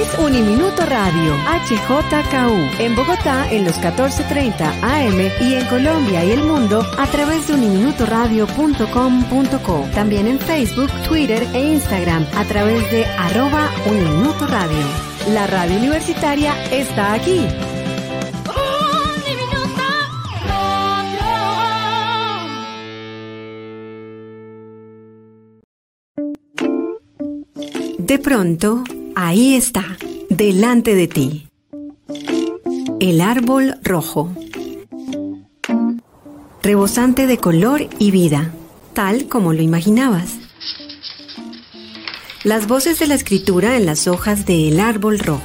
Uniminuto Radio, HJKU, en Bogotá en los 14:30 AM y en Colombia y el mundo a través de uniminutoradio.com.co. También en Facebook, Twitter e Instagram a través de @Uniminutoradio. La radio universitaria está aquí. De pronto, ahí está, delante de ti. El árbol rojo. Rebosante de color y vida, tal como lo imaginabas. Las voces de la escritura en las hojas de El árbol rojo.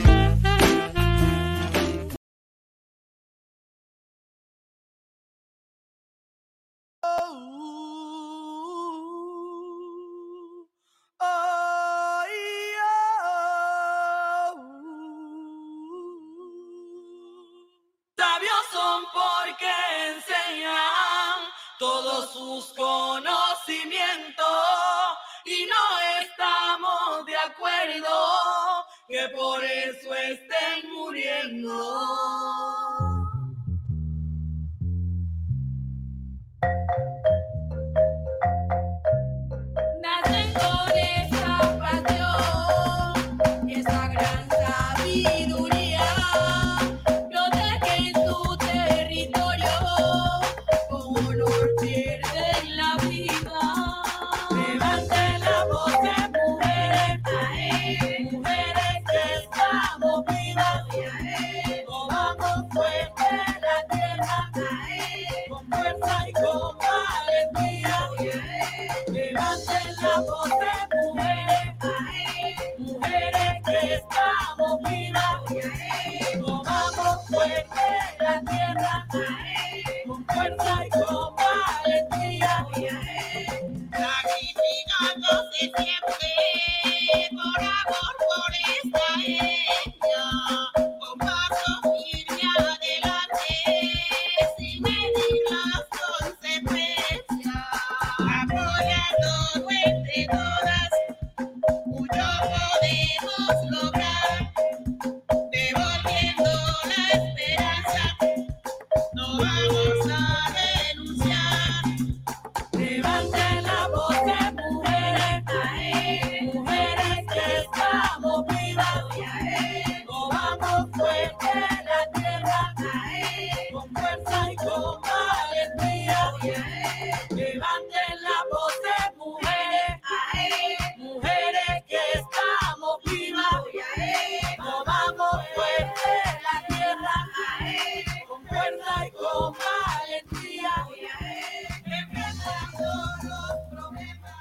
Todos sus conocimientos y no estamos de acuerdo que por eso estén muriendo. Nacen con esa pasión y esa gran sabiduría. Protegen su territorio. Pierden la vida. Levanten la voz de mujeres, mujeres que estamos vivas. Tomamos fuerte la tierra, con fuerza y con valentía. Levanten la voz de mujeres, mujeres que estamos vivas. Tomamos fuerte la tierra, con fuerza y con valentía, sacrificándose siempre por amor por esta etnia, con paso firme adelante, sin medir las consecuencias, apoyando entre todas, mucho podemos lograr, devolviendo la esperanza. No vamos a denunciar. Levanten la voz de mujeres, mujeres que estamos vivas. Tomamos fuerte la tierra, con fuerza y con valentía. Levanten la voz de mujeres, mujeres que estamos vivas. Tomamos fuerte la tierra, con fuerza y con valentía, enfrentando los problemas.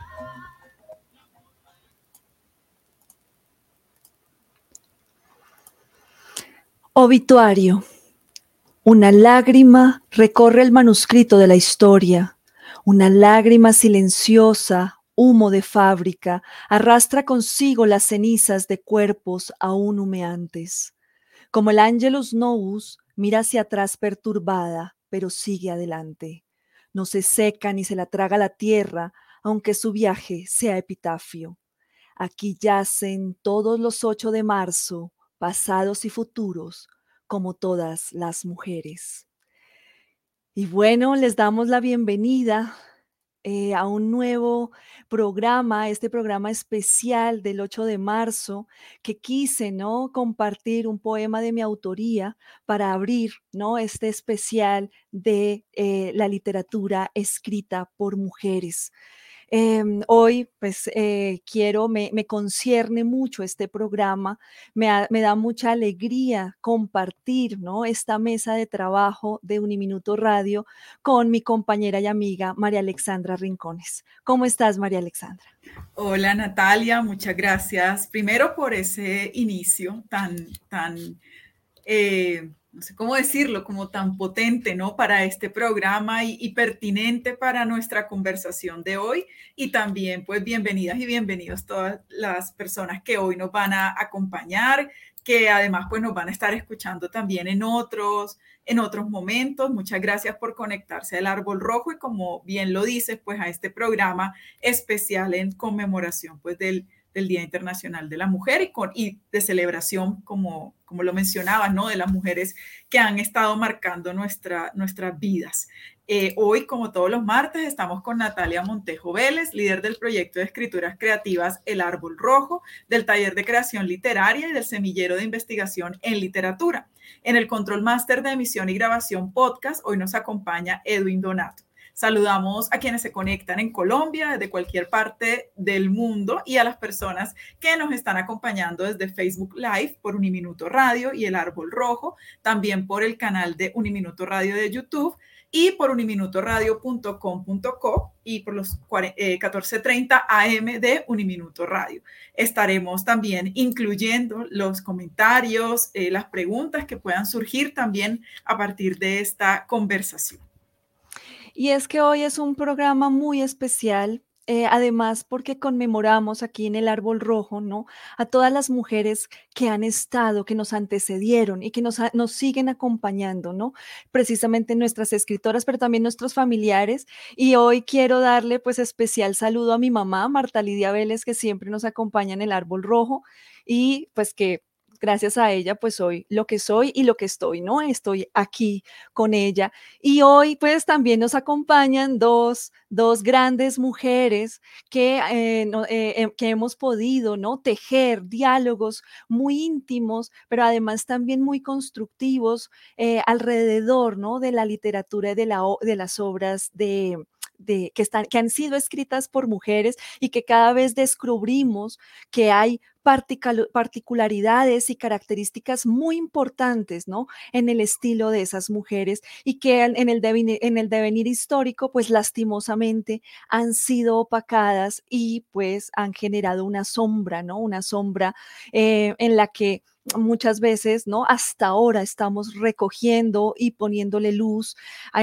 Obituario. Una lágrima recorre el manuscrito de la historia. Una lágrima silenciosa, humo de fábrica, arrastra consigo las cenizas de cuerpos aún humeantes. Como el Angelus Novus, mira hacia atrás perturbada, pero sigue adelante. No se seca ni se la traga la tierra, aunque su viaje sea epitafio. Aquí yacen todos los 8 de marzo, pasados y futuros, como todas las mujeres. Y bueno, les damos la bienvenida a un nuevo programa, este programa especial del 8 de marzo, que quise, ¿no?, compartir un poema de mi autoría para abrir, ¿no?, este especial de la literatura escrita por mujeres. Hoy, pues, me concierne mucho este programa, me da mucha alegría compartir, ¿no?, esta mesa de trabajo de Uniminuto Radio con mi compañera y amiga María Alexandra Rincones. ¿Cómo estás, María Alexandra? Hola, Natalia, muchas gracias. Primero por ese inicio tan no sé cómo decirlo, como tan potente, ¿no?, para este programa y pertinente para nuestra conversación de hoy. Y también, pues, bienvenidas y bienvenidos todas las personas que hoy nos van a acompañar, que además, pues, nos van a estar escuchando también en otros momentos. Muchas gracias por conectarse al Árbol Rojo y, como bien lo dices, pues, a este programa especial en conmemoración, pues, del del Día Internacional de la Mujer y de celebración, como lo mencionaba, ¿no? De las mujeres que han estado marcando nuestras vidas. Hoy, como todos los martes, estamos con Natalia Montejo Vélez, líder del proyecto de escrituras creativas El Árbol Rojo, del taller de creación literaria y del semillero de investigación en literatura. En el Control Máster de emisión y grabación podcast, hoy nos acompaña Edwin Donato. Saludamos a quienes se conectan en Colombia, desde cualquier parte del mundo, y a las personas que nos están acompañando desde Facebook Live por Uniminuto Radio y El Árbol Rojo, también por el canal de Uniminuto Radio de YouTube y por uniminutoradio.com.co y por los 14:30 AM de Uniminuto Radio. Estaremos también incluyendo los comentarios, las preguntas que puedan surgir también a partir de esta conversación. Y es que hoy es un programa muy especial, además porque conmemoramos aquí en el Árbol Rojo, ¿no? A todas las mujeres que han estado, que nos antecedieron y que nos siguen acompañando, ¿no? Precisamente nuestras escritoras, pero también nuestros familiares. Y hoy quiero darle pues especial saludo a mi mamá, Marta Lidia Vélez, que siempre nos acompaña en el Árbol Rojo y pues que gracias a ella, pues soy lo que soy y lo que estoy, ¿no? Estoy aquí con ella. Y hoy, pues también nos acompañan dos grandes mujeres que hemos podido, ¿no? Tejer diálogos muy íntimos, pero además también muy constructivos alrededor, ¿no? De la literatura y de las obras que han sido escritas por mujeres y que cada vez descubrimos que hay particularidades y características muy importantes, ¿no? En el estilo de esas mujeres y que en el devenir histórico, pues lastimosamente han sido opacadas y pues han generado una sombra, ¿no? Una sombra en la que muchas veces, ¿no? Hasta ahora estamos recogiendo y poniéndole luz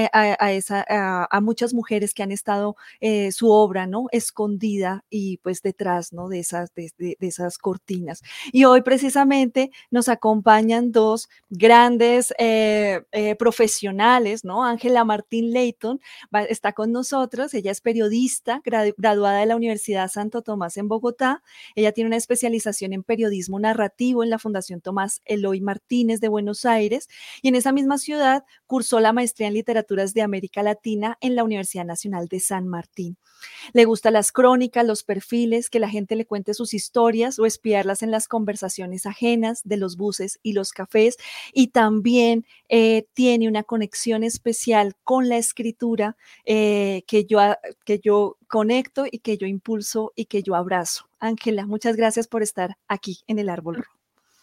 a muchas mujeres que han estado su obra, ¿no? Escondida y pues detrás, ¿no? De esas cortinas. Y hoy precisamente nos acompañan dos grandes profesionales, ¿no? Ángela Martín Leighton está con nosotros, ella es periodista, graduada de la Universidad Santo Tomás en Bogotá, ella tiene una especialización en periodismo narrativo en la Fundación Tomás Eloy Martínez de Buenos Aires y en esa misma ciudad cursó la maestría en literaturas de América Latina en la Universidad Nacional de San Martín. Le gustan las crónicas, los perfiles, que la gente le cuente sus historias o espiarlas en las conversaciones ajenas de los buses y los cafés y también tiene una conexión especial con la escritura que yo conecto y que yo impulso y que yo abrazo. Ángela, muchas gracias por estar aquí en el Árbol Rojo.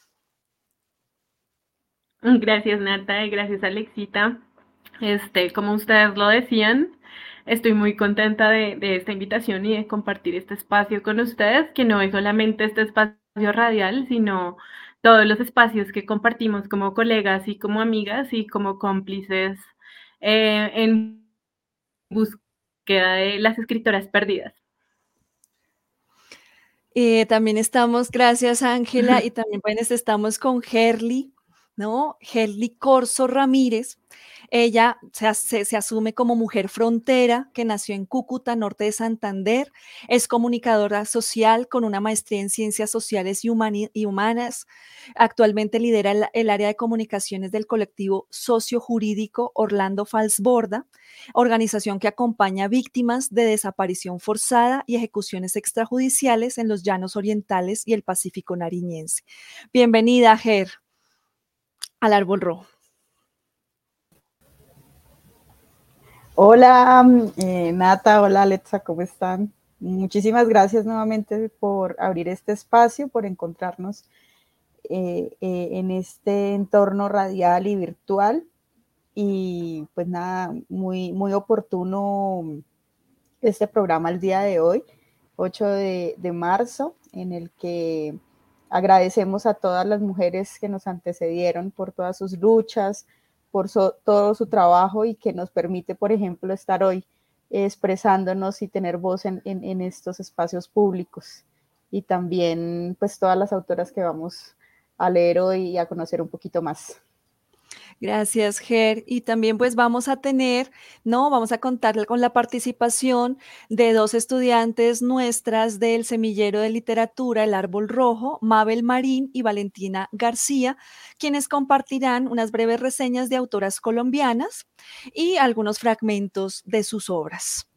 Gracias, Nata, y gracias, Alexita. Como ustedes lo decían, estoy muy contenta de esta invitación y de compartir este espacio con ustedes, que no es solamente este espacio radial, sino todos los espacios que compartimos como colegas y como amigas y como cómplices en búsqueda de las escritoras perdidas. También estamos, gracias Ángela, y también pues, estamos con Gerly, ¿no? Gerly Corso Ramírez. Ella se asume como mujer frontera, que nació en Cúcuta, norte de Santander. Es comunicadora social con una maestría en ciencias sociales y humanas. Actualmente lidera el área de comunicaciones del colectivo sociojurídico Orlando Falsborda, organización que acompaña a víctimas de desaparición forzada y ejecuciones extrajudiciales en los llanos orientales y el Pacífico nariñense. Bienvenida, Ger, al Árbol Rojo. Hola, Nata, hola, Alexa, ¿cómo están? Muchísimas gracias nuevamente por abrir este espacio, por encontrarnos en este entorno radial y virtual. Y pues nada, muy, muy oportuno este programa el día de hoy, 8 de marzo, en el que agradecemos a todas las mujeres que nos antecedieron por todas sus luchas, por todo su trabajo y que nos permite, por ejemplo, estar hoy expresándonos y tener voz en estos espacios públicos. Y también, pues, todas las autoras que vamos a leer hoy y a conocer un poquito más. Gracias, Ger. Y también pues vamos a tener, ¿no? Vamos a contar con la participación de dos estudiantes nuestras del Semillero de Literatura, El Árbol Rojo, Mabel Marín y Valentina García, quienes compartirán unas breves reseñas de autoras colombianas y algunos fragmentos de sus obras.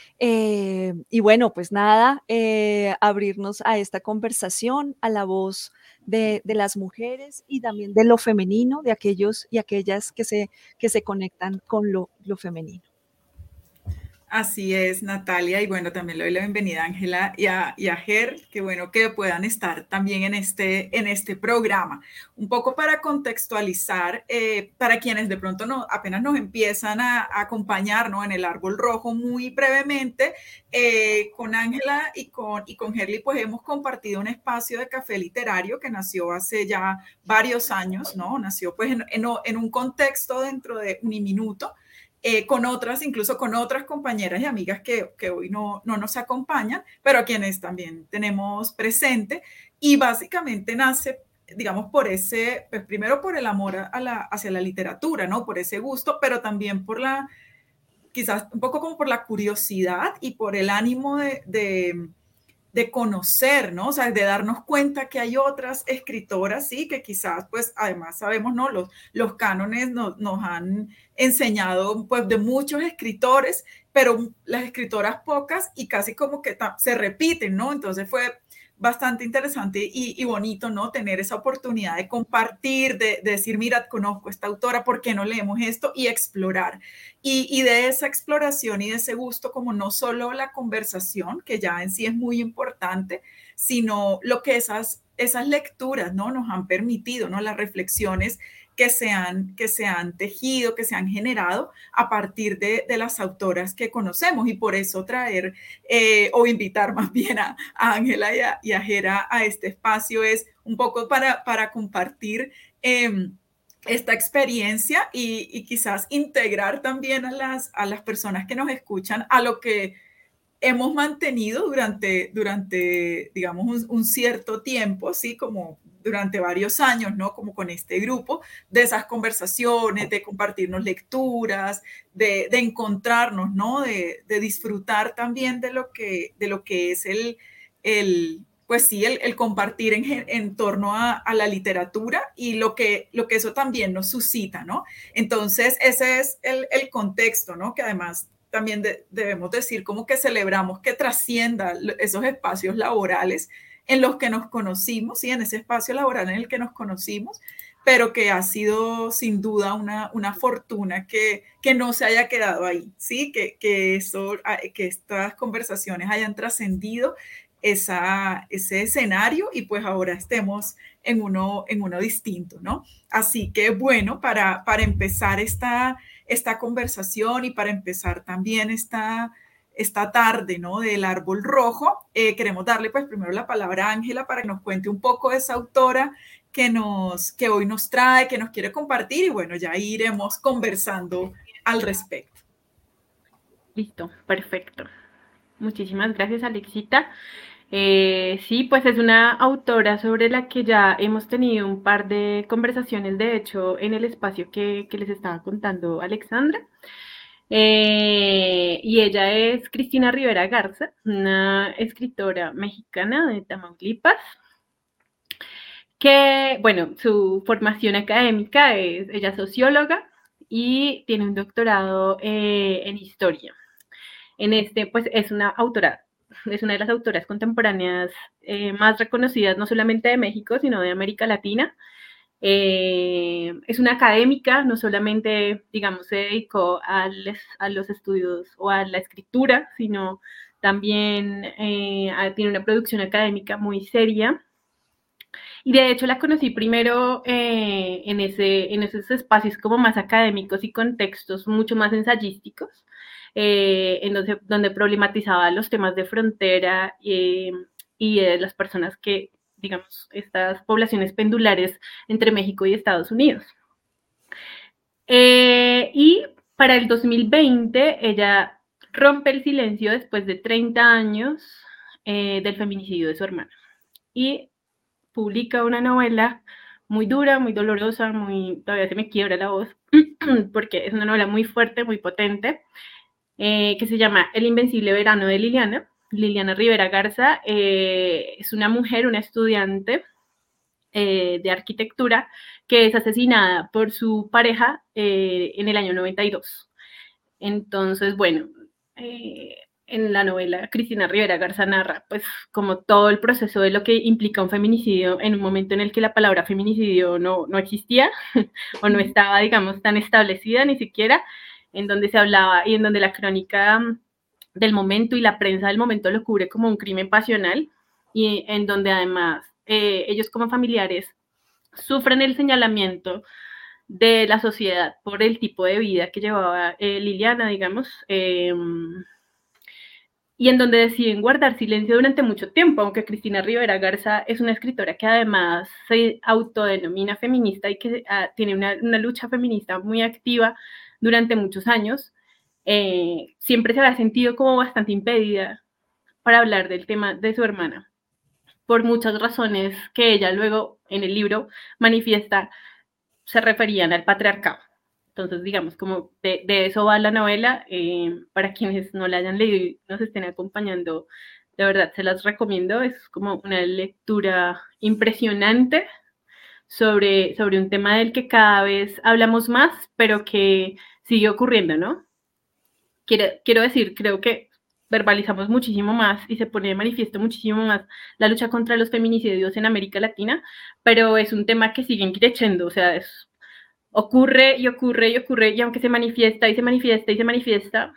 Y bueno, pues nada, abrirnos a esta conversación, a la voz de las mujeres y también de lo femenino, de aquellos y aquellas que se conectan con lo femenino. Así es, Natalia, y bueno, también le doy la bienvenida a Ángela y a Ger, qué bueno que puedan estar también en este programa. Un poco para contextualizar, para quienes de pronto no, apenas nos empiezan a acompañar, ¿no? En el Árbol Rojo, muy brevemente, con Ángela y con Gerly, pues hemos compartido un espacio de café literario que nació hace ya varios años, ¿no? Nació pues en un contexto dentro de Uniminuto, con otras, incluso con otras compañeras y amigas que hoy no nos acompañan, pero a quienes también tenemos presente. Y básicamente nace, digamos, por ese, pues primero por el amor hacia la literatura, ¿no? Por ese gusto, pero también por quizás un poco como por la curiosidad y por el ánimo de conocer, ¿no? O sea, de darnos cuenta que hay otras escritoras, sí, que quizás, pues, además sabemos, ¿no? Los cánones nos han enseñado, pues, de muchos escritores, pero las escritoras pocas y casi como que se repiten, ¿no? Entonces fue bastante interesante y bonito, ¿no? Tener esa oportunidad de compartir, de decir, mira, conozco a esta autora, ¿por qué no leemos esto? Y explorar. Y de esa exploración y de ese gusto, como no solo la conversación, que ya en sí es muy importante, sino lo que esas lecturas, ¿no? Nos han permitido, ¿no? Las reflexiones que se han tejido, que se han generado a partir de las autoras que conocemos, y por eso traer o invitar más bien a Ángela y a Jera a este espacio es un poco para compartir esta experiencia y quizás integrar también a las personas que nos escuchan a lo que hemos mantenido durante digamos, un cierto tiempo, ¿sí? Como durante varios años, ¿no? Como con este grupo, de esas conversaciones, de compartirnos lecturas, de encontrarnos, ¿no? De disfrutar también de lo que es pues sí, el compartir en torno a la literatura y lo que eso también nos suscita, ¿no? Entonces, ese es el contexto, ¿no? Que además también debemos decir como que celebramos que trascienda esos espacios laborales en los que nos conocimos, ¿sí? En ese espacio laboral en el que nos conocimos, pero que ha sido sin duda una fortuna que no se haya quedado ahí, ¿sí? Que estas conversaciones hayan trascendido ese escenario y pues ahora estemos en uno distinto, ¿no? Así que bueno, para empezar esta conversación y para empezar también esta tarde, ¿no? Del Árbol Rojo, queremos darle pues primero la palabra a Ángela para que nos cuente un poco de esa autora que hoy nos trae, que nos quiere compartir, y bueno, ya iremos conversando al respecto. Listo, perfecto. Muchísimas gracias, Alexita. Sí, pues es una autora sobre la que ya hemos tenido un par de conversaciones, de hecho, en el espacio que les estaba contando Alexandra. Y ella es Cristina Rivera Garza, una escritora mexicana de Tamaulipas, que, bueno, su formación académica ella es socióloga y tiene un doctorado en historia. Pues es una autora, es una de las autoras contemporáneas más reconocidas, no solamente de México, sino de América Latina. Es una académica, no solamente, digamos, se dedicó a los estudios o a la escritura, sino también tiene una producción académica muy seria. Y de hecho la conocí primero en esos espacios como más académicos y contextos mucho más ensayísticos, donde problematizaba los temas de frontera y de las personas que, digamos, estas poblaciones pendulares entre México y Estados Unidos. Y para el 2020 ella rompe el silencio después de 30 años del feminicidio de su hermana y publica una novela muy dura, muy dolorosa, todavía se me quiebra la voz, porque es una novela muy fuerte, muy potente, que se llama El Invencible Verano de Liliana. Liliana Rivera Garza es una mujer, una estudiante de arquitectura que es asesinada por su pareja en el año 92. Entonces, bueno, en la novela Cristina Rivera Garza narra pues como todo el proceso de lo que implica un feminicidio en un momento en el que la palabra feminicidio no existía o no estaba, digamos, tan establecida ni siquiera, en donde se hablaba y en donde la crónica del momento y la prensa del momento lo cubre como un crimen pasional y en donde además ellos como familiares sufren el señalamiento de la sociedad por el tipo de vida que llevaba Liliana, digamos, y en donde deciden guardar silencio durante mucho tiempo, aunque Cristina Rivera Garza es una escritora que además se autodenomina feminista y que tiene una lucha feminista muy activa durante muchos años, siempre se había sentido como bastante impedida para hablar del tema de su hermana, por muchas razones que ella luego en el libro manifiesta se referían al patriarcado. Entonces, digamos, como de eso va la novela. Para quienes no la hayan leído y nos estén acompañando, de verdad se las recomiendo. Es como una lectura impresionante sobre un tema del que cada vez hablamos más, pero que sigue ocurriendo, ¿no? Quiero decir, creo que verbalizamos muchísimo más y se pone de manifiesto muchísimo más la lucha contra los feminicidios en América Latina, pero es un tema que sigue creciendo, o sea, ocurre y ocurre y ocurre, y aunque se manifiesta y se manifiesta y se manifiesta,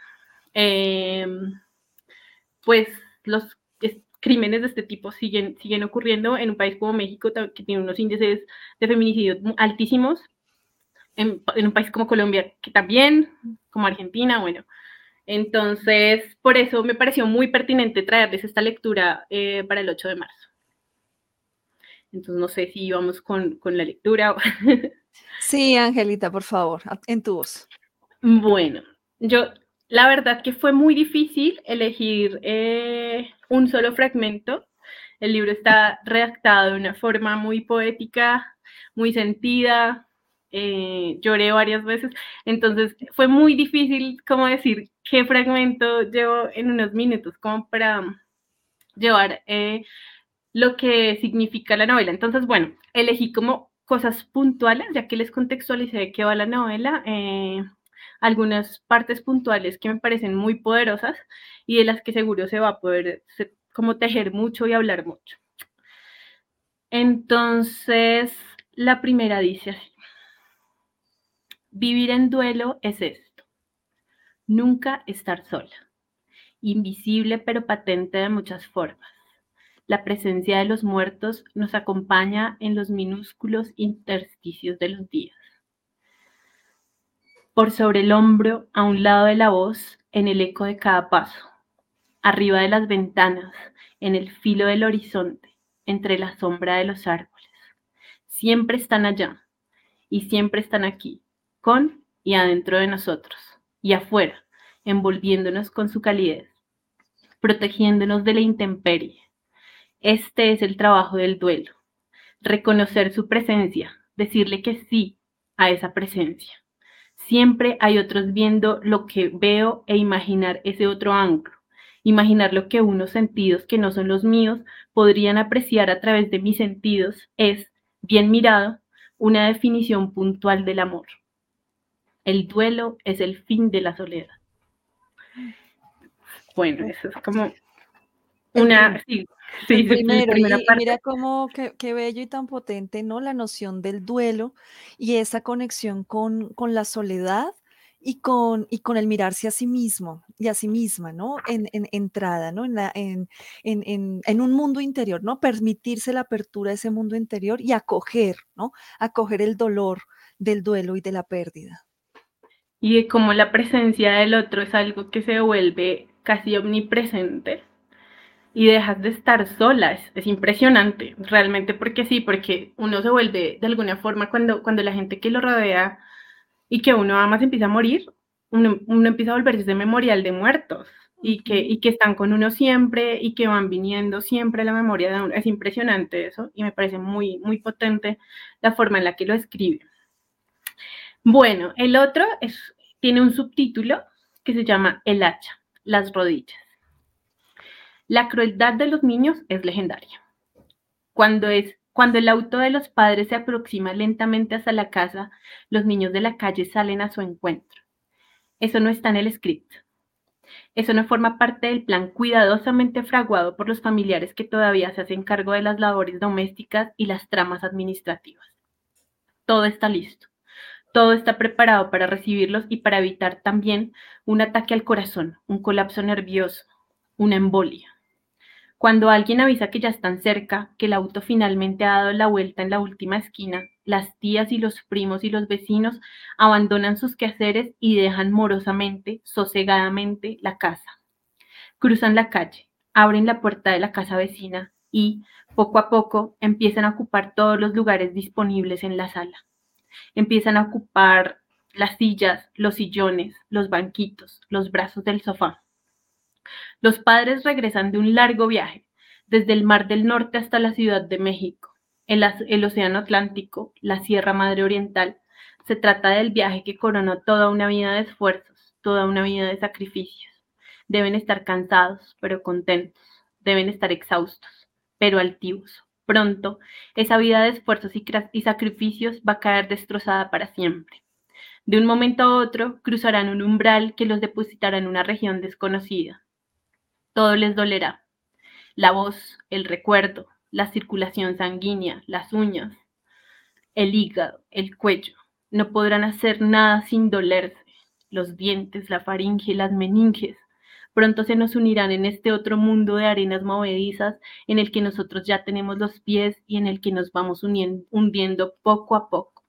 pues los crímenes de este tipo siguen ocurriendo en un país como México, que tiene unos índices de feminicidio altísimos, en un país como Colombia, que también, como Argentina, bueno. Entonces, por eso me pareció muy pertinente traerles esta lectura para el 8 de marzo. Entonces, no sé si vamos con la lectura. Sí, Angelita, por favor, en tu voz. Bueno, la verdad que fue muy difícil elegir un solo fragmento. El libro está redactado de una forma muy poética, muy sentida. Lloré varias veces, entonces fue muy difícil como decir qué fragmento llevo en unos minutos como para llevar lo que significa la novela. Entonces, bueno, elegí como cosas puntuales, ya que les contextualicé de qué va la novela, algunas partes puntuales que me parecen muy poderosas y de las que seguro se va a poder como tejer mucho y hablar mucho. Entonces, la primera dice así: vivir en duelo es esto, nunca estar sola, invisible pero patente de muchas formas. La presencia de los muertos nos acompaña en los minúsculos intersticios de los días. Por sobre el hombro, a un lado de la voz, en el eco de cada paso. Arriba de las ventanas, en el filo del horizonte, entre la sombra de los árboles. Siempre están allá y siempre están aquí, con y adentro de nosotros, y afuera, envolviéndonos con su calidez, protegiéndonos de la intemperie. Este es el trabajo del duelo, reconocer su presencia, decirle que sí a esa presencia. Siempre hay otros viendo lo que veo e imaginar ese otro ángulo, imaginar lo que unos sentidos que no son los míos podrían apreciar a través de mis sentidos es, bien mirado, una definición puntual del amor. El duelo es el fin de la soledad. Bueno, eso es como una... Sí, primero, y mira cómo qué bello y tan potente, ¿no? La noción del duelo y esa conexión con la soledad y con el mirarse a sí mismo y a sí misma, ¿no? En entrada, ¿no? En un mundo interior, ¿no? Permitirse la apertura de ese mundo interior y acoger, ¿no? Acoger el dolor del duelo y de la pérdida. Y de cómo la presencia del otro es algo que se vuelve casi omnipresente y dejas de estar sola, es impresionante, realmente, porque sí, porque uno se vuelve de alguna forma cuando la gente que lo rodea y que uno ama se empieza a morir, uno empieza a volverse ese memorial de muertos, y que están con uno siempre y que van viniendo siempre a la memoria de uno. Es impresionante eso y me parece muy, muy potente la forma en la que lo escribe. Bueno, el otro tiene un subtítulo que se llama El hacha, las rodillas. La crueldad de los niños es legendaria. Cuando el auto de los padres se aproxima lentamente hasta la casa, los niños de la calle salen a su encuentro. Eso no está en el script. Eso no forma parte del plan cuidadosamente fraguado por los familiares que todavía se hacen cargo de las labores domésticas y las tramas administrativas. Todo está listo. Todo está preparado para recibirlos y para evitar también un ataque al corazón, un colapso nervioso, una embolia. Cuando alguien avisa que ya están cerca, que el auto finalmente ha dado la vuelta en la última esquina, las tías y los primos y los vecinos abandonan sus quehaceres y dejan morosamente, sosegadamente, la casa. Cruzan la calle, abren la puerta de la casa vecina y, poco a poco, empiezan a ocupar todos los lugares disponibles en la sala. Empiezan a ocupar las sillas, los sillones, los banquitos, los brazos del sofá. Los padres regresan de un largo viaje, desde el Mar del Norte hasta la Ciudad de México, el Océano Atlántico, la Sierra Madre Oriental. Se trata del viaje que coronó toda una vida de esfuerzos, toda una vida de sacrificios. Deben estar cansados, pero contentos. Deben estar exhaustos, pero altivos. Pronto, esa vida de esfuerzos y sacrificios va a caer destrozada para siempre. De un momento a otro, cruzarán un umbral que los depositará en una región desconocida. Todo les dolerá. La voz, el recuerdo, la circulación sanguínea, las uñas, el hígado, el cuello. No podrán hacer nada sin dolerse. Los dientes, la faringe, las meninges. Pronto se nos unirán en este otro mundo de arenas movedizas en el que nosotros ya tenemos los pies y en el que nos vamos hundiendo poco a poco.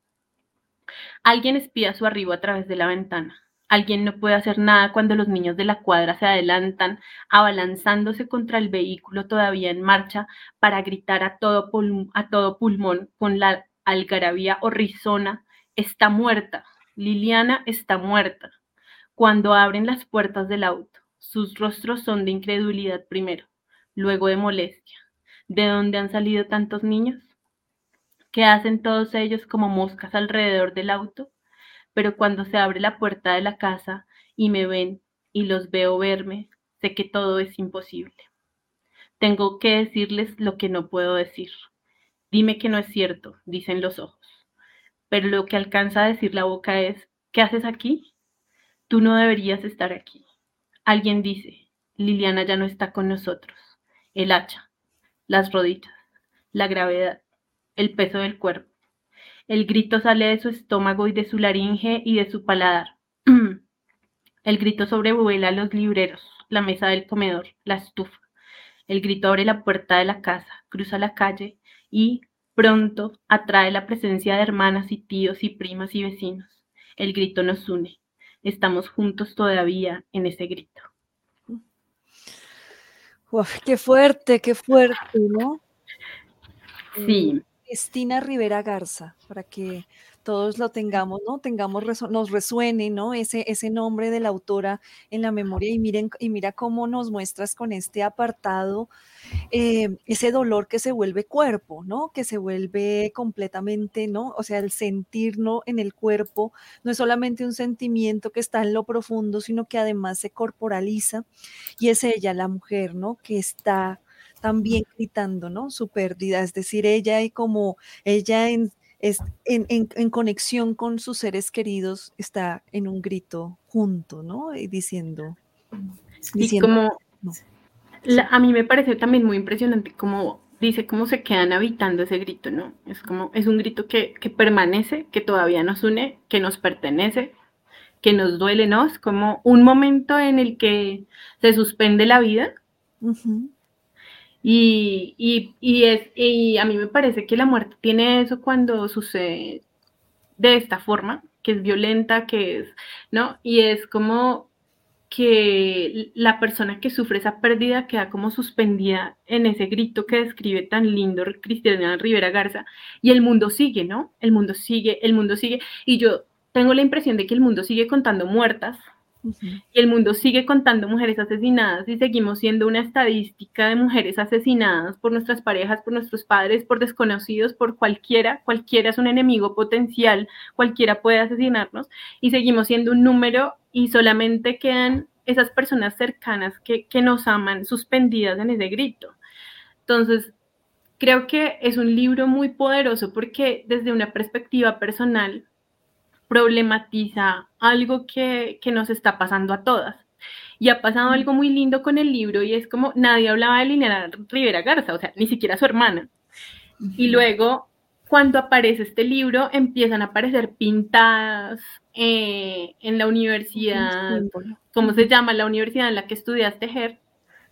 Alguien espía su arribo a través de la ventana. Alguien no puede hacer nada cuando los niños de la cuadra se adelantan, abalanzándose contra el vehículo todavía en marcha para gritar a todo pulmón con la algarabía horrizona: «Está muerta, Liliana está muerta». Cuando abren las puertas del auto, sus rostros son de incredulidad primero, luego de molestia. ¿De dónde han salido tantos niños? ¿Qué hacen todos ellos como moscas alrededor del auto? Pero cuando se abre la puerta de la casa y me ven y los veo verme, sé que todo es imposible. Tengo que decirles lo que no puedo decir. Dime que no es cierto, dicen los ojos. Pero lo que alcanza a decir la boca es: ¿qué haces aquí? Tú no deberías estar aquí. Alguien dice: Liliana ya no está con nosotros. El hacha, las rodillas, la gravedad, el peso del cuerpo. El grito sale de su estómago y de su laringe y de su paladar. El grito sobrevuela los libreros, la mesa del comedor, la estufa. El grito abre la puerta de la casa, cruza la calle y, pronto, atrae la presencia de hermanas y tíos y primas y vecinos. El grito nos une. Estamos juntos todavía en ese grito. Uf, qué fuerte, ¿no? Sí. Cristina Rivera Garza, para que todos lo tengamos, ¿no? Nos resuene, ¿no? Ese nombre de la autora en la memoria, y mira cómo nos muestras con este apartado ese dolor que se vuelve cuerpo, ¿no? Que se vuelve completamente, ¿no? O sea, el sentirlo en el cuerpo no es solamente un sentimiento que está en lo profundo, sino que además se corporaliza, y es ella, la mujer, ¿no? Que está también gritando, ¿no? Su pérdida, es decir, ella en conexión con sus seres queridos está en un grito junto, ¿no? Y diciendo como no. A mí me parece también muy impresionante cómo dice cómo se quedan habitando ese grito, ¿no? Es un grito que permanece, que todavía nos une, que nos pertenece, que nos duele, ¿no? Es como un momento en el que se suspende la vida. Uh-huh. Y a mí me parece que la muerte tiene eso cuando sucede de esta forma, que es violenta, que es, ¿no? Y es como que la persona que sufre esa pérdida queda como suspendida en ese grito que describe tan lindo Cristina Rivera Garza, y el mundo sigue, ¿no? El mundo sigue, y yo tengo la impresión de que el mundo sigue contando muertas, Y el mundo sigue contando mujeres asesinadas y seguimos siendo una estadística de mujeres asesinadas por nuestras parejas, por nuestros padres, por desconocidos, por cualquiera es un enemigo potencial, cualquiera puede asesinarnos y seguimos siendo un número y solamente quedan esas personas cercanas que nos aman suspendidas en ese grito. Entonces, creo que es un libro muy poderoso porque desde una perspectiva personal problematiza algo que nos está pasando a todas. Y ha pasado algo muy lindo con el libro y es como nadie hablaba de Liliana Rivera Garza, o sea, ni siquiera su hermana. Y luego, cuando aparece este libro, empiezan a aparecer pintadas en la universidad, ¿cómo se llama? La universidad en la que estudiaste, Ger.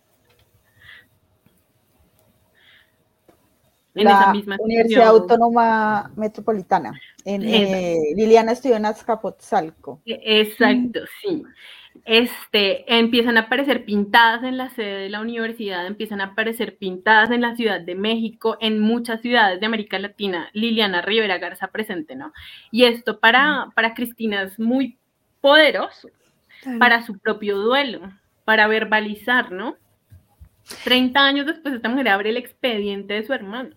En La esa misma Universidad Autónoma Metropolitana. Liliana estudió en Azcapotzalco. Exacto, sí. Empiezan a aparecer pintadas en la sede de la universidad, empiezan a aparecer pintadas en la Ciudad de México, en muchas ciudades de América Latina, Liliana Rivera Garza presente, ¿no? Y esto para Cristina es muy poderoso, para su propio duelo, para verbalizar, ¿no? 30 años después esta mujer abre el expediente de su hermano.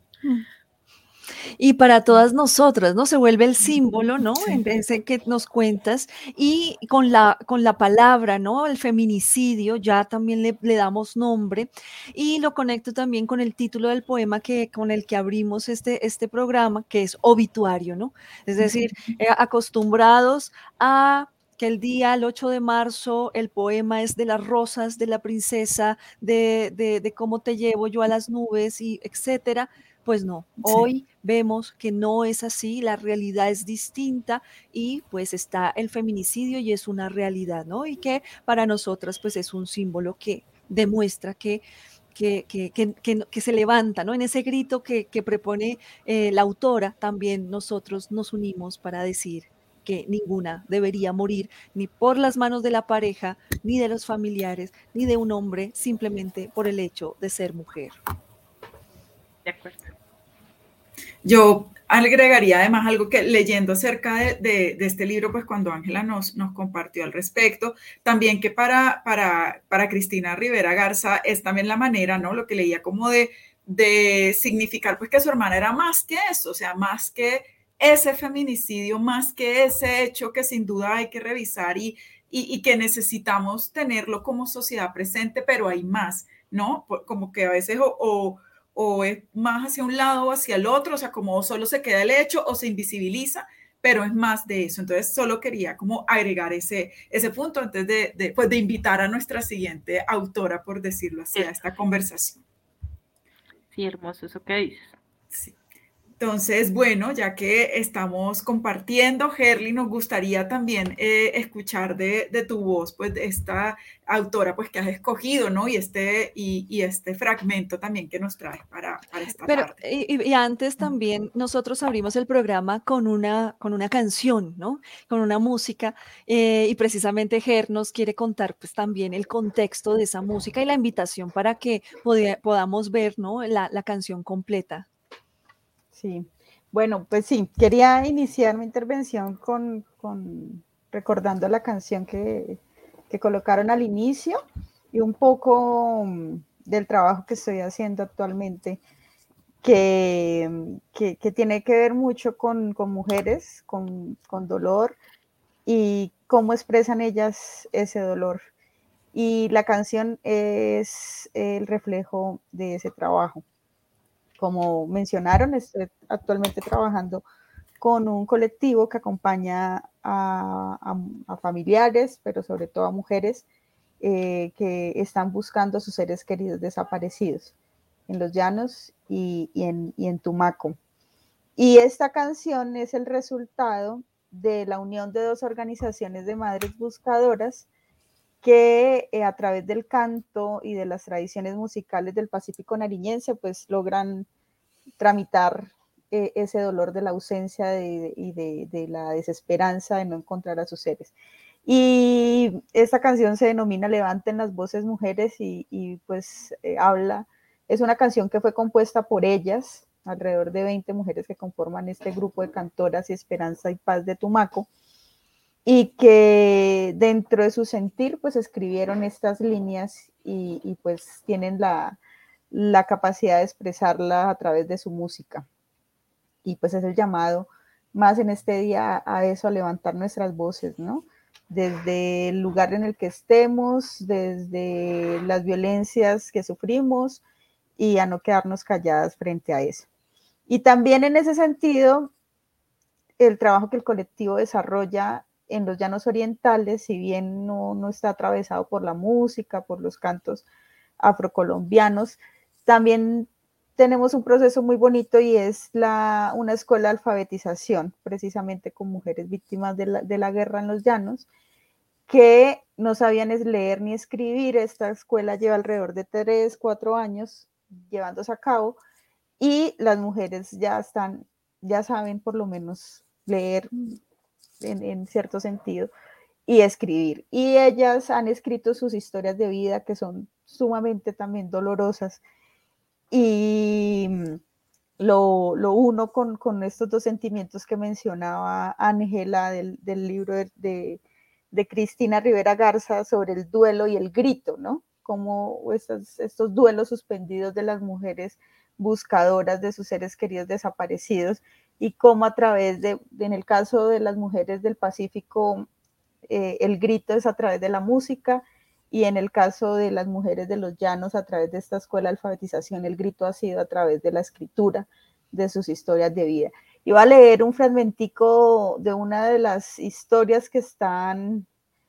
Y para todas nosotras, ¿no? Se vuelve el símbolo, ¿no? En ese que nos cuentas, y con la palabra, ¿no? El feminicidio, ya también le damos nombre, y lo conecto también con el título del poema con el que abrimos este programa, que es Obituario, ¿no? Es decir, acostumbrados a que el día, el 8 de marzo, el poema es de las rosas, de la princesa, de cómo te llevo yo a las nubes, y etcétera. Pues no, hoy vemos que no es así, la realidad es distinta y pues está el feminicidio y es una realidad, ¿no? Y que para nosotras pues es un símbolo que demuestra que se levanta, ¿no? En ese grito que propone la autora, también nosotros nos unimos para decir que ninguna debería morir ni por las manos de la pareja, ni de los familiares, ni de un hombre, simplemente por el hecho de ser mujer. De acuerdo. Yo agregaría además algo que leyendo acerca de este libro, pues cuando Ángela nos compartió al respecto, también que para Cristina Rivera Garza es también la manera, ¿no? Lo que leía como de significar pues que su hermana era más que eso, o sea, más que ese feminicidio, más que ese hecho que sin duda hay que revisar y que necesitamos tenerlo como sociedad presente, pero hay más, ¿no? Como que a veces o es más hacia un lado o hacia el otro, o sea, como solo se queda el hecho o se invisibiliza, pero es más de eso. Entonces, solo quería como agregar ese punto antes de invitar a nuestra siguiente autora, por decirlo así, a esta conversación. Sí, hermoso eso que dices. Sí. Entonces, bueno, ya que estamos compartiendo, Gerly, nos gustaría también escuchar de tu voz, pues, de esta autora, pues, que has escogido, ¿no? Y este fragmento también que nos traes para esta tarde. Y antes también nosotros abrimos el programa con una canción, ¿no? Con una música, y precisamente Ger nos quiere contar, pues, también el contexto de esa música y la invitación para que podamos ver, ¿no? La canción completa. Sí, bueno, pues sí, quería iniciar mi intervención recordando la canción que colocaron al inicio y un poco del trabajo que estoy haciendo actualmente, que tiene que ver mucho con mujeres, con dolor y cómo expresan ellas ese dolor. Y la canción es el reflejo de ese trabajo. Como mencionaron, estoy actualmente trabajando con un colectivo que acompaña a familiares, pero sobre todo a mujeres que están buscando a sus seres queridos desaparecidos en los llanos y en Tumaco. Y esta canción es el resultado de la unión de dos organizaciones de madres buscadoras que a través del canto y de las tradiciones musicales del Pacífico nariñense, pues logran tramitar ese dolor de la ausencia y de la desesperanza de no encontrar a sus seres. Y esta canción se denomina Levanten las voces mujeres y pues es una canción que fue compuesta por ellas, alrededor de 20 mujeres que conforman este grupo de cantoras y Esperanza y Paz de Tumaco, y que dentro de su sentir, pues escribieron estas líneas y pues tienen la capacidad de expresarla a través de su música. Y pues es el llamado más en este día a eso, a levantar nuestras voces, ¿no? Desde el lugar en el que estemos, desde las violencias que sufrimos y a no quedarnos calladas frente a eso. Y también en ese sentido, el trabajo que el colectivo desarrolla en los llanos orientales, si bien no está atravesado por la música, por los cantos afrocolombianos, también tenemos un proceso muy bonito y es una escuela de alfabetización, precisamente con mujeres víctimas de la guerra en los llanos, que no sabían leer ni escribir. Esta escuela lleva alrededor de 3, 4 años llevándose a cabo y las mujeres ya saben por lo menos leer en cierto sentido y escribir. Y ellas han escrito sus historias de vida que son sumamente también dolorosas y lo uno con estos dos sentimientos que mencionaba Ángela del libro de Cristina Rivera Garza sobre el duelo y el grito, ¿no? Como estos duelos suspendidos de las mujeres buscadoras de sus seres queridos desaparecidos y cómo a través en el caso de las mujeres del Pacífico, el grito es a través de la música, y en el caso de las mujeres de los llanos, a través de esta escuela de alfabetización, el grito ha sido a través de la escritura de sus historias de vida. Iba a leer un fragmentico de una de las historias que están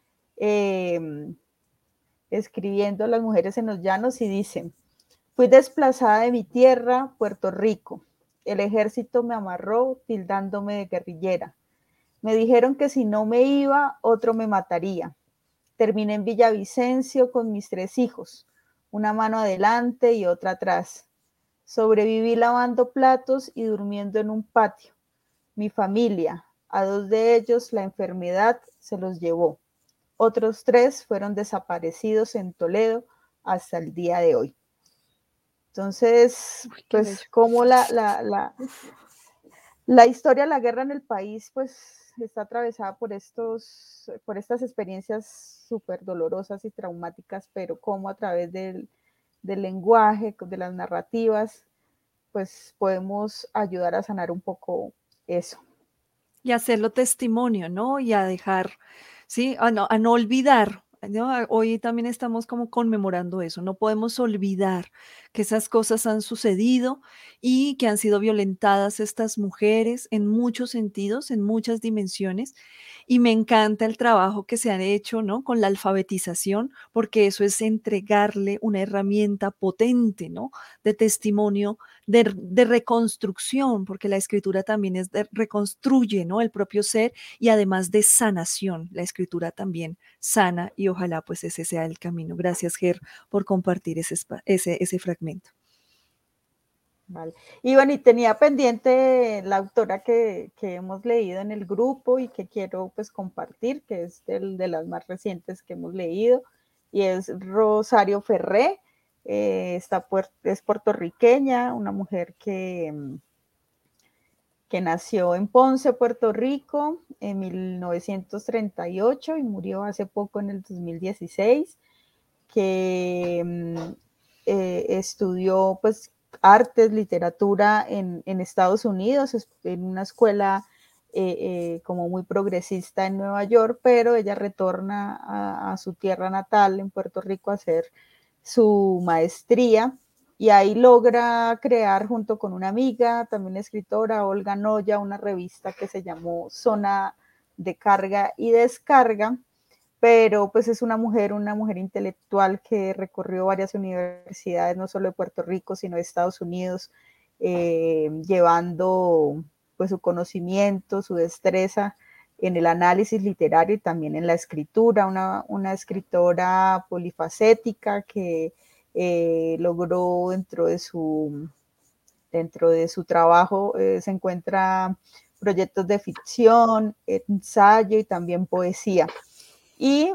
escribiendo las mujeres en los llanos y dicen: fui desplazada de mi tierra, Puerto Rico. El ejército me amarró tildándome de guerrillera. Me dijeron que si no me iba, otro me mataría. Terminé en Villavicencio con mis 3 hijos, una mano adelante y otra atrás. Sobreviví lavando platos y durmiendo en un patio. Mi familia, a 2 de ellos la enfermedad se los llevó. Otros 3 fueron desaparecidos en Toledo hasta el día de hoy. Entonces, pues como la historia de la guerra en el país, pues está atravesada por estas experiencias súper dolorosas y traumáticas, pero como a través del lenguaje, de las narrativas, pues podemos ayudar a sanar un poco eso. Y hacerlo testimonio, ¿no? Y a dejar, ¿sí? A no olvidar, ¿no? Hoy también estamos como conmemorando eso. No podemos olvidar que esas cosas han sucedido y que han sido violentadas estas mujeres en muchos sentidos, en muchas dimensiones. Y me encanta el trabajo que se han hecho, ¿no? Con la alfabetización, porque eso es entregarle una herramienta potente, ¿no? De testimonio, de reconstrucción, porque la escritura también reconstruye, ¿no? El propio ser y además de sanación. La escritura también sana y ojalá pues ese sea el camino. Gracias, Ger, por compartir ese fragmento. Vale. Y bueno, y tenía pendiente la autora que hemos leído en el grupo y que quiero pues compartir, que es de las más recientes que hemos leído, y es Rosario Ferré. Es puertorriqueña, una mujer que nació en Ponce, Puerto Rico, en 1938 y murió hace poco en el 2016, que estudió pues artes, literatura en Estados Unidos, en una escuela como muy progresista en Nueva York, pero ella retorna a su tierra natal en Puerto Rico a hacer su maestría y ahí logra crear junto con una amiga, también escritora, Olga Noya, una revista que se llamó Zona de Carga y Descarga, pero pues es una mujer intelectual que recorrió varias universidades, no solo de Puerto Rico, sino de Estados Unidos, llevando pues su conocimiento, su destreza en el análisis literario y también en la escritura, una escritora polifacética que logró dentro de su trabajo, se encuentra proyectos de ficción, ensayo y también poesía. Y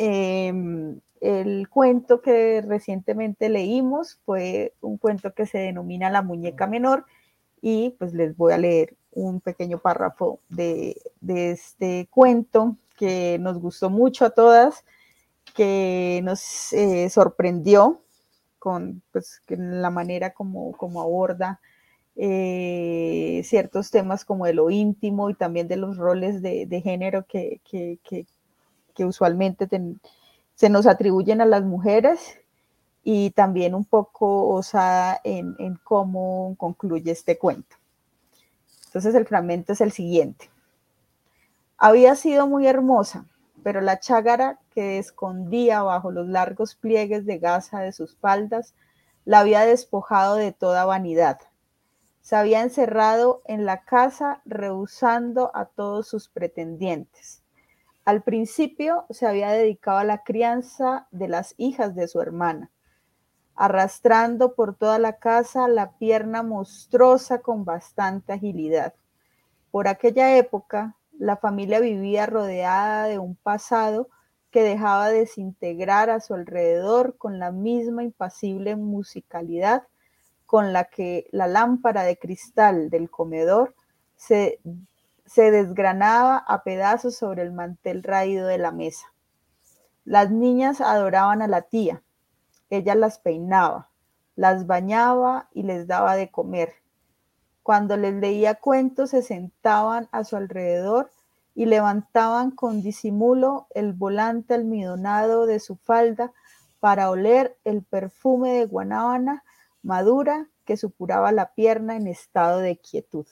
el cuento que recientemente leímos fue un cuento que se denomina La muñeca menor, y pues les voy a leer un pequeño párrafo de este cuento que nos gustó mucho a todas, que nos sorprendió con pues, la manera como aborda ciertos temas como de lo íntimo y también de los roles de género que usualmente se nos atribuyen a las mujeres, y también un poco osada en cómo concluye este cuento. Entonces el fragmento es el siguiente. Había sido muy hermosa, pero la chágara que escondía bajo los largos pliegues de gasa de sus faldas la había despojado de toda vanidad. Se había encerrado en la casa rehusando a todos sus pretendientes. Al principio se había dedicado a la crianza de las hijas de su hermana, arrastrando por toda la casa la pierna monstruosa con bastante agilidad. Por aquella época, la familia vivía rodeada de un pasado que dejaba desintegrar a su alrededor con la misma impasible musicalidad con la que la lámpara de cristal del comedor se desgranaba a pedazos sobre el mantel raído de la mesa. Las niñas adoraban a la tía. Ella las peinaba, las bañaba y les daba de comer. Cuando les leía cuentos, se sentaban a su alrededor y levantaban con disimulo el volante almidonado de su falda para oler el perfume de guanábana madura que supuraba la pierna en estado de quietud.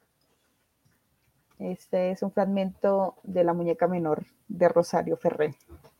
Este es un fragmento de La muñeca menor de Rosario Ferré.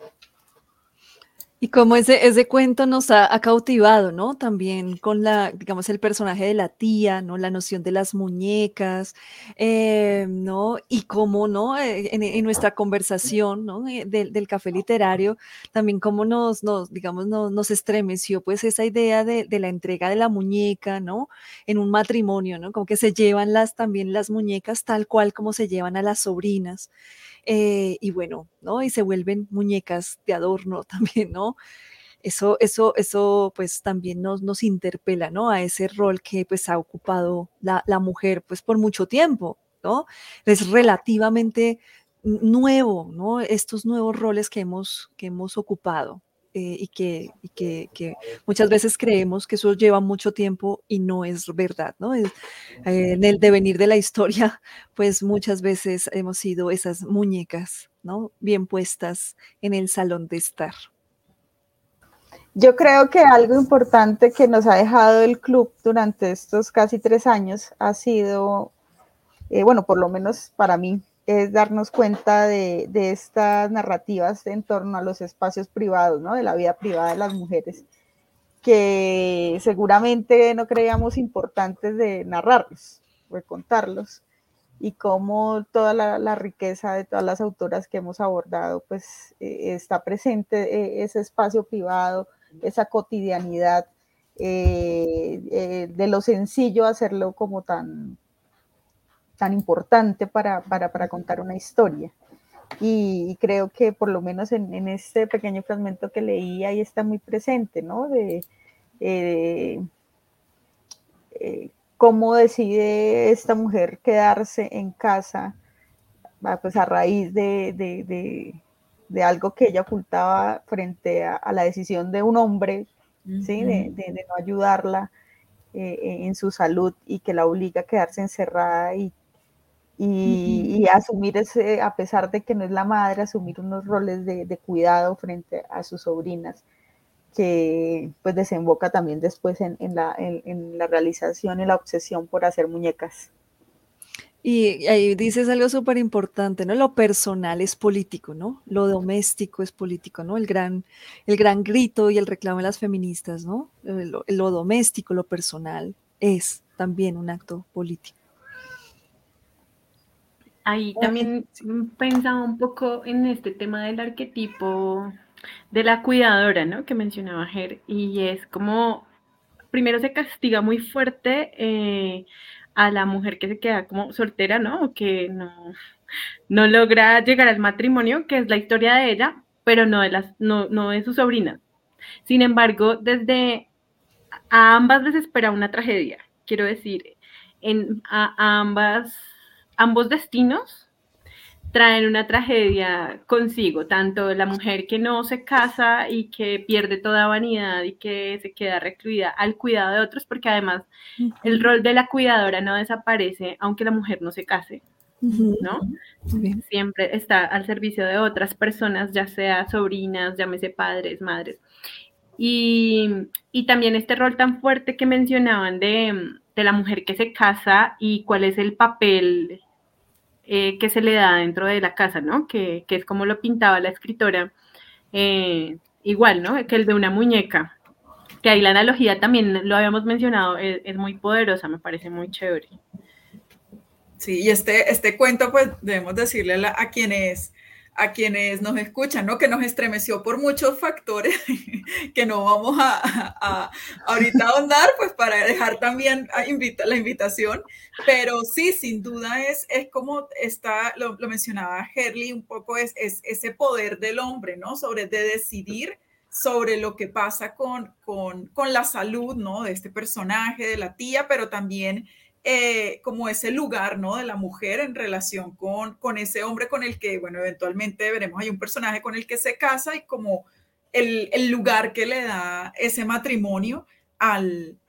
Y como ese cuento nos ha cautivado, ¿no? También con digamos, el personaje de la tía, ¿no? La noción de las muñecas, ¿no? Y cómo, ¿no? En nuestra conversación, ¿no? Del café literario, también cómo digamos, nos estremeció, pues, esa idea de la entrega de la muñeca, ¿no? En un matrimonio, ¿no? Como que se llevan también las muñecas tal cual como se llevan a las sobrinas. Y bueno, ¿no? Y se vuelven muñecas de adorno también, ¿no? Eso pues también nos interpela, ¿no? A ese rol que pues ha ocupado la mujer pues por mucho tiempo, ¿no? Es relativamente nuevo, ¿no? Estos nuevos roles que hemos ocupado. Y que muchas veces creemos que eso lleva mucho tiempo y no es verdad, ¿no? En el devenir de la historia, pues muchas veces hemos sido esas muñecas, ¿no? Bien puestas en el salón de estar. Yo creo que algo importante que nos ha dejado el club durante estos casi 3 años ha sido, bueno, por lo menos para mí, es darnos cuenta de estas narrativas en torno a los espacios privados, ¿no? De la vida privada de las mujeres, que seguramente no creíamos importantes de narrarlos, de contarlos, y cómo toda la riqueza de todas las autoras que hemos abordado, pues está presente ese espacio privado, esa cotidianidad, de lo sencillo hacerlo como tan importante para contar una historia. Y creo que por lo menos en este pequeño fragmento que leí ahí está muy presente, ¿no? Cómo decide esta mujer quedarse en casa, pues a raíz de algo que ella ocultaba frente a la decisión de un hombre, ¿sí? De no ayudarla en su salud, y que la obliga a quedarse encerrada y asumir a pesar de que no es la madre, asumir unos roles de cuidado frente a sus sobrinas, que pues desemboca también después en la realización y la obsesión por hacer muñecas. Y ahí dices algo súper importante, ¿no? Lo personal es político, ¿no? Lo doméstico es político, ¿no? El gran grito y el reclamo de las feministas, ¿no? Lo doméstico, lo personal es también un acto político. Ahí también pensaba un poco en este tema del arquetipo de la cuidadora, ¿no? Que mencionaba Ger, y es como, primero se castiga muy fuerte a la mujer que se queda como soltera, ¿no? O que no logra llegar al matrimonio, que es la historia de ella, pero no de su sobrina. Sin embargo, a ambas les espera una tragedia. Quiero decir, a ambos destinos traen una tragedia consigo, tanto la mujer que no se casa y que pierde toda vanidad y que se queda recluida al cuidado de otros, porque además el rol de la cuidadora no desaparece aunque la mujer no se case, ¿no? Siempre está al servicio de otras personas, ya sea sobrinas, llámese padres, madres. Y también este rol tan fuerte que mencionaban de la mujer que se casa y cuál es el papel que se le da dentro de la casa, ¿no? Que es como lo pintaba la escritora, igual, ¿no? Que el de una muñeca, que ahí la analogía también lo habíamos mencionado, es muy poderosa, me parece muy chévere. Sí, y este cuento, pues debemos decirle a quienes nos escuchan, ¿no? Que nos estremeció por muchos factores que no vamos a ahorita ahondar, pues para dejar también la invitación, pero sí, sin duda es como lo mencionaba Herli, un poco es ese poder del hombre, ¿no? De decidir sobre lo que pasa con la salud, ¿no? De este personaje, de la tía, pero también como ese lugar, ¿no? De la mujer en relación con ese hombre con el que, bueno, eventualmente veremos, hay un personaje con el que se casa y como el lugar que le da ese matrimonio a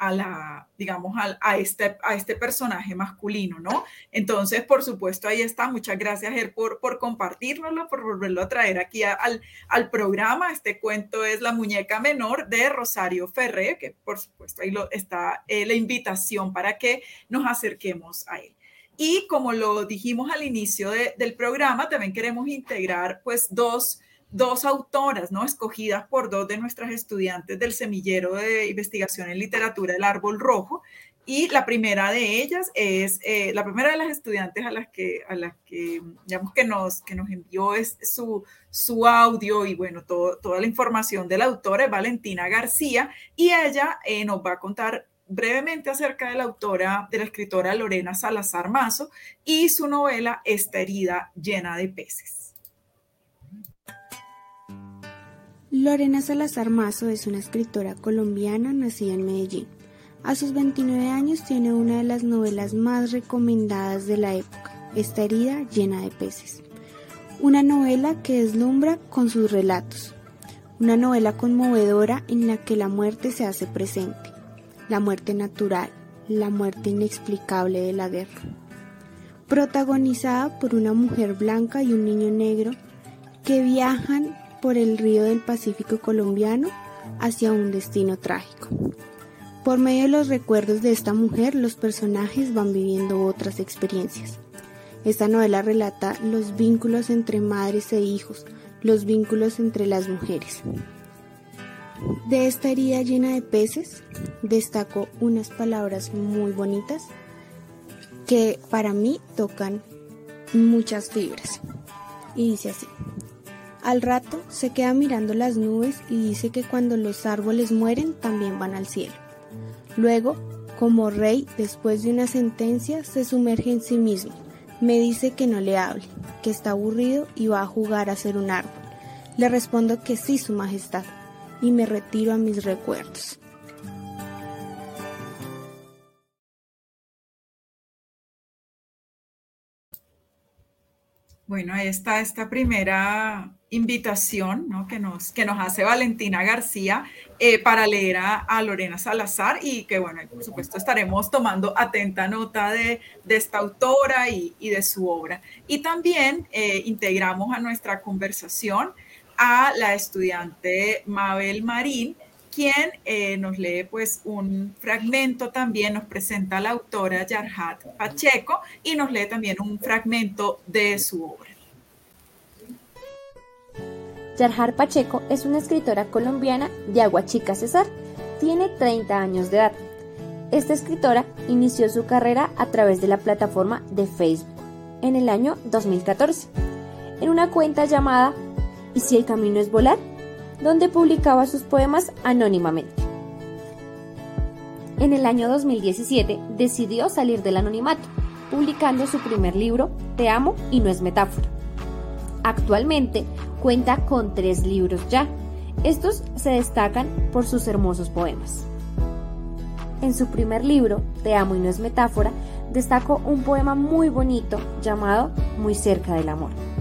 este personaje masculino, ¿no? Entonces, por supuesto, ahí está. Muchas gracias, Ger, por compartirnoslo, por volverlo a traer aquí al programa. Este cuento es La muñeca menor de Rosario Ferré, que por supuesto ahí está la invitación para que nos acerquemos a él. Y como lo dijimos al inicio del programa, también queremos integrar pues dos autoras, ¿no? Escogidas por dos de nuestras estudiantes del semillero de investigación en literatura El Árbol Rojo. Y la primera de ellas es, la primera de las estudiantes a las que digamos que nos envió su audio y bueno, toda la información de la autora es Valentina García, y ella nos va a contar brevemente acerca de la escritora Lorena Salazar Mazo y su novela Esta herida llena de peces. Lorena Salazar Mazo es una escritora colombiana nacida en Medellín. A sus 29 años tiene una de las novelas más recomendadas de la época, Esta herida llena de peces. Una novela que deslumbra con sus relatos. Una novela conmovedora en la que la muerte se hace presente. La muerte natural, la muerte inexplicable de la guerra. Protagonizada por una mujer blanca y un niño negro que viajan por el río del Pacífico colombiano hacia un destino trágico. Por medio de los recuerdos de esta mujer, los personajes van viviendo otras experiencias. Esta novela relata los vínculos entre madres e hijos, los vínculos entre las mujeres. De esta herida llena de peces, destaco unas palabras muy bonitas que para mí tocan muchas fibras. Y dice así: al rato se queda mirando las nubes y dice que cuando los árboles mueren también van al cielo. Luego, como rey, después de una sentencia, se sumerge en sí mismo. Me dice que no le hable, que está aburrido y va a jugar a ser un árbol. Le respondo que sí, su majestad, y me retiro a mis recuerdos. Bueno, ahí está esta primera invitación, ¿no? que nos hace Valentina García para leer a Lorena Salazar y que, bueno, por supuesto estaremos tomando atenta nota de esta autora y de su obra. Y también integramos a nuestra conversación a la estudiante Mabel Marín, quien nos lee pues un fragmento también, nos presenta a la autora Yarhat Pacheco y nos lee también un fragmento de su obra. Yarhat Pacheco es una escritora colombiana de Aguachica, Cesar. Tiene 30 años de edad. Esta escritora inició su carrera a través de la plataforma de Facebook en el año 2014, en una cuenta llamada ¿Y si el camino es volar?, donde publicaba sus poemas anónimamente. En el año 2017 decidió salir del anonimato, publicando su primer libro, Te amo y no es metáfora. Actualmente cuenta con 3 libros ya. Estos se destacan por sus hermosos poemas. En su primer libro, Te amo y no es metáfora, destacó un poema muy bonito llamado Muy cerca del amor,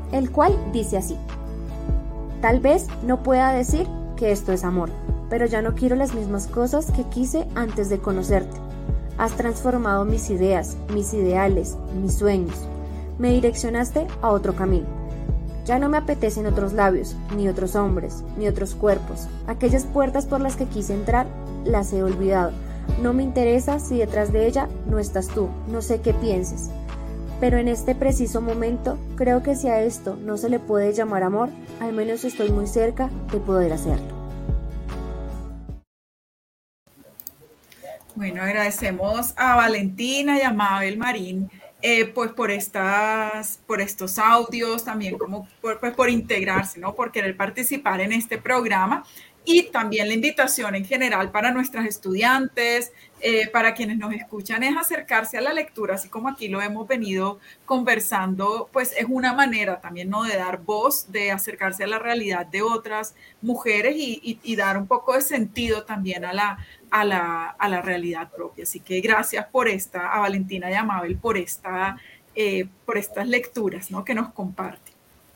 el cual dice así: tal vez no pueda decir que esto es amor, pero ya no quiero las mismas cosas que quise antes de conocerte. Has transformado mis ideas, mis ideales, mis sueños. Me direccionaste a otro camino. Ya no me apetecen otros labios, ni otros hombres, ni otros cuerpos. Aquellas puertas por las que quise entrar, las he olvidado. No me interesa si detrás de ella no estás tú, no sé qué pienses. Pero en este preciso momento, creo que si a esto no se le puede llamar amor, al menos estoy muy cerca de poder hacerlo. Bueno, agradecemos a Valentina y a Mabel Marín pues por estos audios, también como por integrarse, ¿no? Por querer participar en este programa, y también la invitación en general para nuestras estudiantes, para quienes nos escuchan, es acercarse a la lectura, así como aquí lo hemos venido conversando, pues es una manera también, ¿no?, de dar voz, de acercarse a la realidad de otras mujeres y dar un poco de sentido también a la realidad propia. Así que gracias a Valentina y a Mabel por estas lecturas, ¿no?, que nos comparten.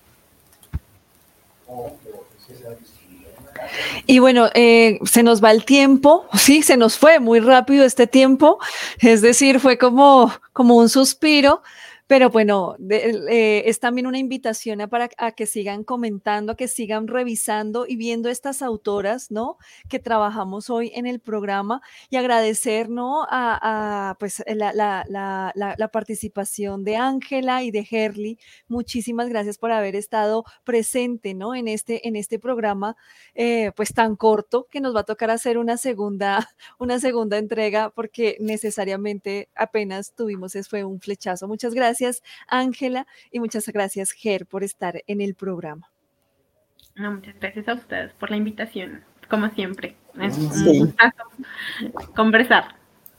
Y bueno, se nos va el tiempo, sí, se nos fue muy rápido este tiempo, es decir, fue como un suspiro, pero bueno, es también una invitación a que sigan comentando, a que sigan revisando y viendo estas autoras, ¿no?, que trabajamos hoy en el programa, y agradecer, ¿no?, pues la participación de Ángela y de Herly. Muchísimas gracias por haber estado presente, ¿no?, en este programa pues tan corto, que nos va a tocar hacer una segunda entrega, porque necesariamente apenas tuvimos, fue un flechazo. Muchas gracias, Ángela, y muchas gracias, Ger, por estar en el programa. No, muchas gracias a ustedes por la invitación, como siempre. Es un gustazo conversar.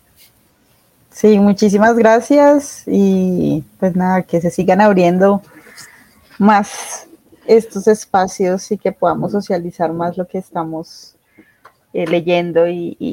Sí, muchísimas gracias, y pues nada, que se sigan abriendo más estos espacios y que podamos socializar más lo que estamos leyendo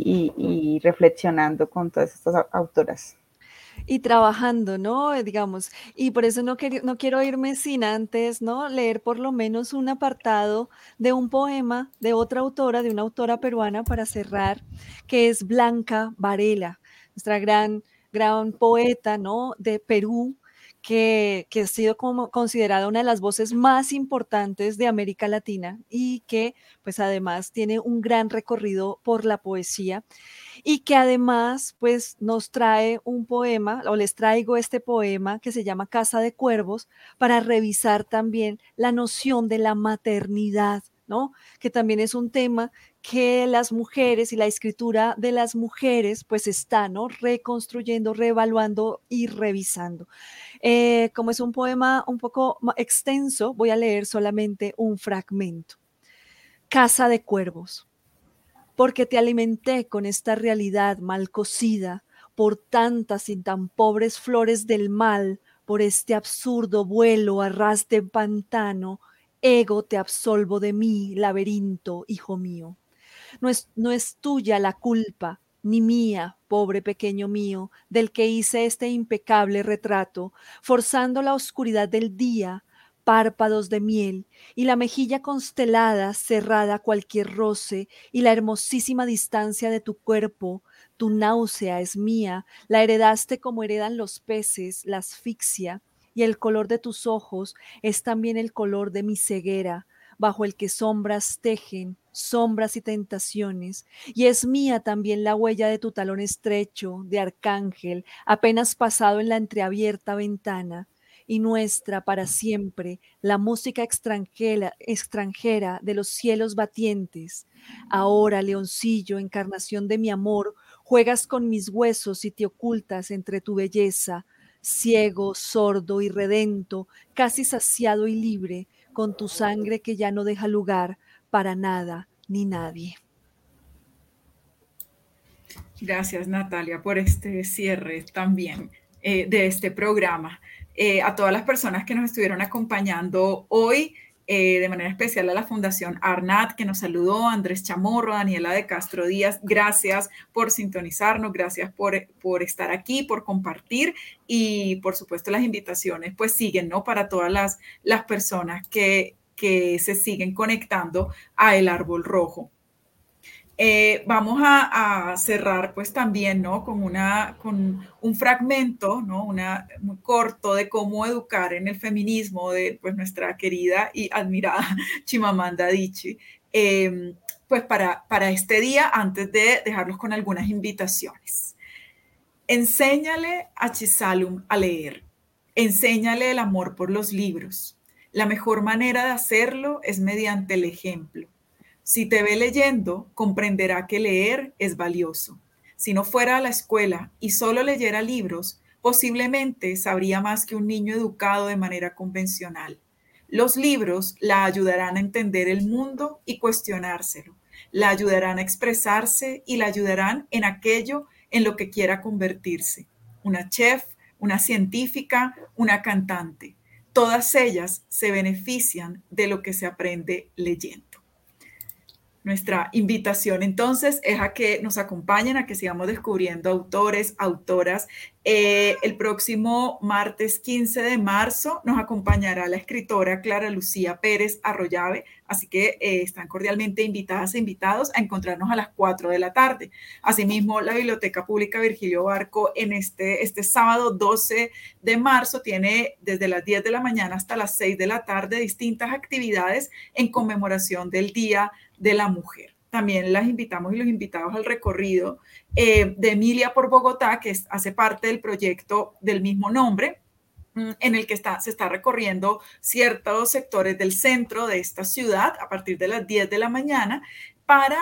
y reflexionando con todas estas autoras. Y trabajando, ¿no? Digamos, y por eso no quiero irme sin antes, ¿no?, leer por lo menos un apartado de un poema de otra autora, de una autora peruana, para cerrar, que es Blanca Varela, nuestra gran poeta, ¿no?, de Perú, que ha sido como considerada una de las voces más importantes de América Latina, y que pues además tiene un gran recorrido por la poesía, y que además pues nos trae un poema, o les traigo este poema que se llama Casa de Cuervos, para revisar también la noción de la maternidad, ¿no?, que también es un tema que las mujeres y la escritura de las mujeres pues está, ¿no?, reconstruyendo, reevaluando y revisando. Como es un poema un poco extenso, voy a leer solamente un fragmento. Casa de Cuervos. Porque te alimenté con esta realidad mal cocida, por tantas y tan pobres flores del mal, por este absurdo vuelo a ras de pantano, ego te absolvo de mí, laberinto, hijo mío. No es tuya la culpa, ni mía, pobre pequeño mío, del que hice este impecable retrato, forzando la oscuridad del día, párpados de miel, y la mejilla constelada, cerrada a cualquier roce, y la hermosísima distancia de tu cuerpo. Tu náusea es mía, la heredaste como heredan los peces, la asfixia, y el color de tus ojos es también el color de mi ceguera, bajo el que sombras tejen, sombras y tentaciones, y es mía también la huella de tu talón estrecho, de arcángel, apenas pasado en la entreabierta ventana, y nuestra para siempre la música extranjera de los cielos batientes. Ahora, leoncillo, encarnación de mi amor, juegas con mis huesos y te ocultas entre tu belleza, ciego, sordo y redento, casi saciado y libre, con tu sangre que ya no deja lugar para nada ni nadie. Gracias, Natalia, por este cierre también de este programa. A todas las personas que nos estuvieron acompañando hoy, de manera especial a la Fundación ARNAT, que nos saludó, Andrés Chamorro, Daniela de Castro Díaz, gracias por sintonizarnos, gracias por estar aquí, por compartir, y por supuesto las invitaciones pues siguen, ¿no? Para todas las personas que se siguen conectando a El Árbol Rojo. Vamos a cerrar pues también, ¿no? con un fragmento, ¿no? Muy corto de cómo educar en el feminismo de pues nuestra querida y admirada Chimamanda Adichie, pues para este día, antes de dejarlos con algunas invitaciones. Enséñale a Chisalum a leer, enséñale el amor por los libros. La mejor manera de hacerlo es mediante el ejemplo. Si te ve leyendo, comprenderá que leer es valioso. Si no fuera a la escuela y solo leyera libros, posiblemente sabría más que un niño educado de manera convencional. Los libros la ayudarán a entender el mundo y cuestionárselo. La ayudarán a expresarse y la ayudarán en aquello en lo que quiera convertirse. Una chef, una científica, una cantante. Todas ellas se benefician de lo que se aprende leyendo. Nuestra invitación entonces es a que nos acompañen, a que sigamos descubriendo autores, autoras. El próximo martes 15 de marzo nos acompañará la escritora Clara Lucía Pérez Arroyave, así que están cordialmente invitadas e invitados a encontrarnos a las 4 de la tarde. Asimismo, la Biblioteca Pública Virgilio Barco en este sábado 12 de marzo tiene desde las 10 de la mañana hasta las 6 de la tarde distintas actividades en conmemoración del Día de la Mujer. También las invitamos y los invitados al recorrido de Emilia por Bogotá, que hace parte del proyecto del mismo nombre, en el que se está recorriendo ciertos sectores del centro de esta ciudad a partir de las 10 de la mañana para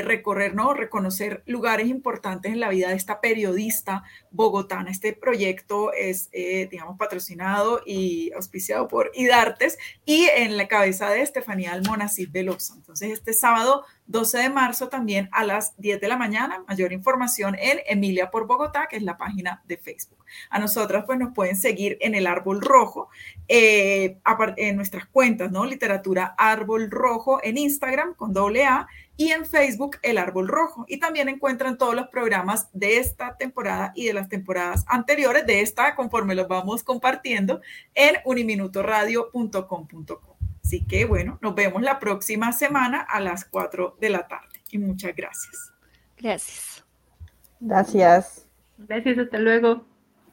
reconocer lugares importantes en la vida de esta periodista bogotana. Este proyecto es, patrocinado y auspiciado por IDARTES y en la cabeza de Estefanía Almonacid Veloso. Entonces, este sábado 12 de marzo también a las 10 de la mañana, mayor información en Emilia por Bogotá, que es la página de Facebook. A nosotras pues nos pueden seguir en El Árbol Rojo, en nuestras cuentas, ¿no? Literatura Árbol Rojo en Instagram con AA y en Facebook El Árbol Rojo. Y también encuentran todos los programas de esta temporada y de las temporadas anteriores de esta, conforme los vamos compartiendo, en uniminutoradio.com.co. Así que bueno, nos vemos la próxima semana a las 4 de la tarde. Y muchas gracias. Gracias. Gracias. Gracias, hasta luego.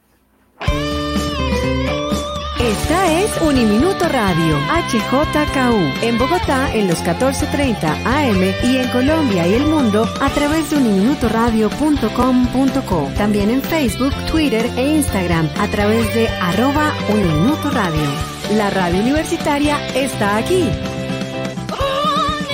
Esta es Uniminuto Radio, HJKU, en Bogotá en los 14:30 AM y en Colombia y el mundo a través de uniminutoradio.com.co. También en Facebook, Twitter e Instagram a través de @uniminutoradio. La radio universitaria está aquí.